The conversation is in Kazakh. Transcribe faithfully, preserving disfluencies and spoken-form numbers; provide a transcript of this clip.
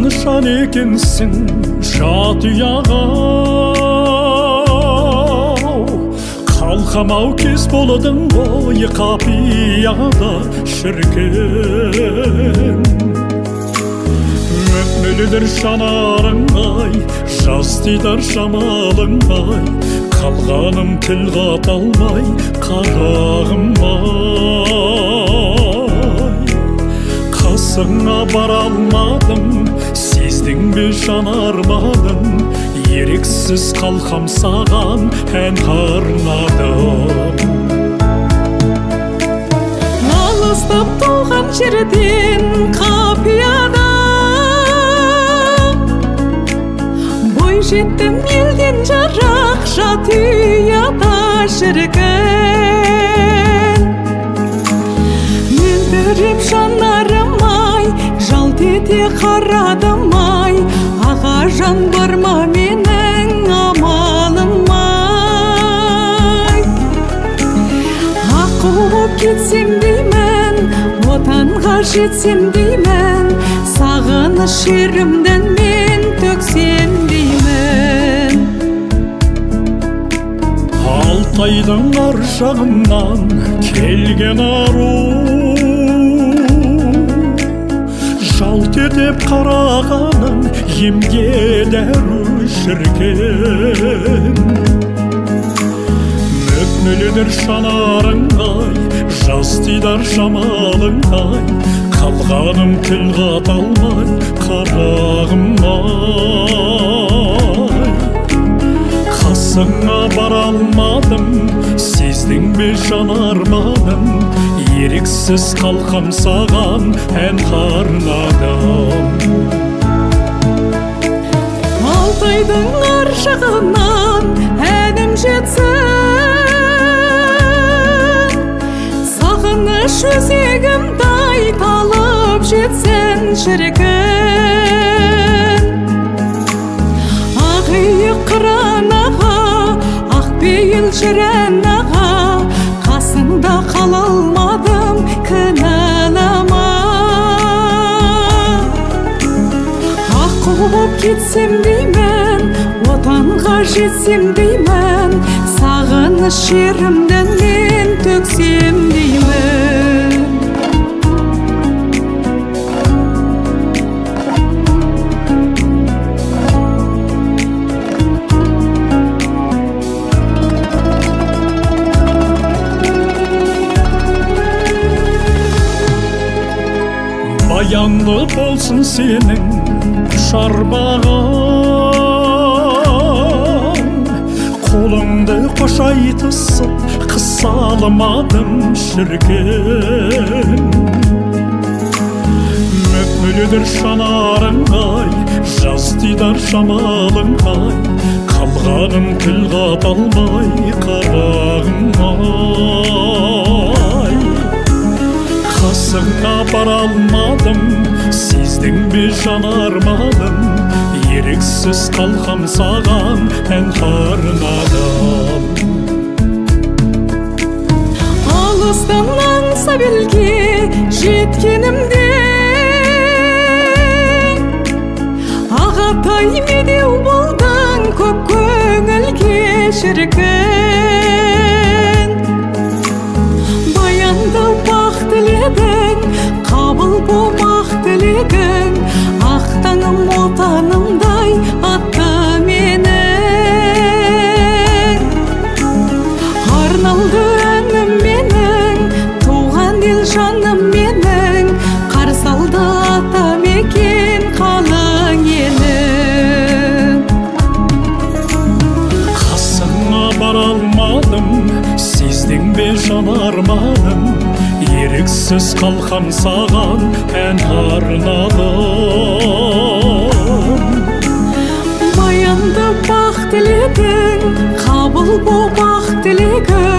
нышан екенсің жат ұяға, қалқамау кез болдың ғой қапияда шіркін. Мөп-мөлдір жанарың ай, жас дидар жамалың ай, қалғаным тіл қата алмай қарағым ай. Қасыңа бара алмадым, сездің бе жанарманым, еріксіз қалқам саған ән арнадым. Алыстап туған жерден қапияда, бой жеттім елден жарақ жат ұяда шіркін. Мөлдіреп жанарым ай, жалт ете қарадым ай, аға жан бар ма менің амалым ай. Аққу боп кетсем деймін, отанға жетсем деймін, сағыныш шерімден мен төксем деймін. Алтайдың ар жағынан келген ару, жалт етіп қарағаның емге дәру шіркін. Мөп-мөлдір жанарың ай, жас дидар жамалың ай, қалғаным тіл қата алмай қарағым ай. Қасыңа бара алмадым, сездің бе жанарманым, еріксіз қалқам саған ән арнадым. Алтайдың ар жағынан әнім жетсін, сағыныш өзегімді талып жетсін шіркін. Ақиық қыран аға, ақпейіл жырен аға, қасында қала алмадым кінәлама. Аққу боп кетсем деймін, отанға жетсем деймін, сағыныш шерімден мен төксем деймін. Баянды болсын сенің ұшар бағың, қолыңды қошайтысып қыса алмадым шіркін. Мөп-мөлдір жанарың ай, жас дидар жамалың ай, қалғаным тіл қата алмай қарағым ай. Қасыңа бара алмадым, сездің бе жанарманым, еріксіз қалқам саған ән арнадым. Алыстан аңсап елге жеткенімде, ағатай медеу болдың көп көңілге шіркін. Баяндау бақ тіледің, қабыл болмақ тілегің, ақ таңым отанымдай атты менің. Арналды әнім менің, туған ел жаным менің, қарсы алды ата мекен қалың елің. Қасыңа бара алмадым, сездің бе жанарманым, еріксіз қалқам саған ән арнадым. Баянды бақ тіледің, қабыл бол бақ тілегің,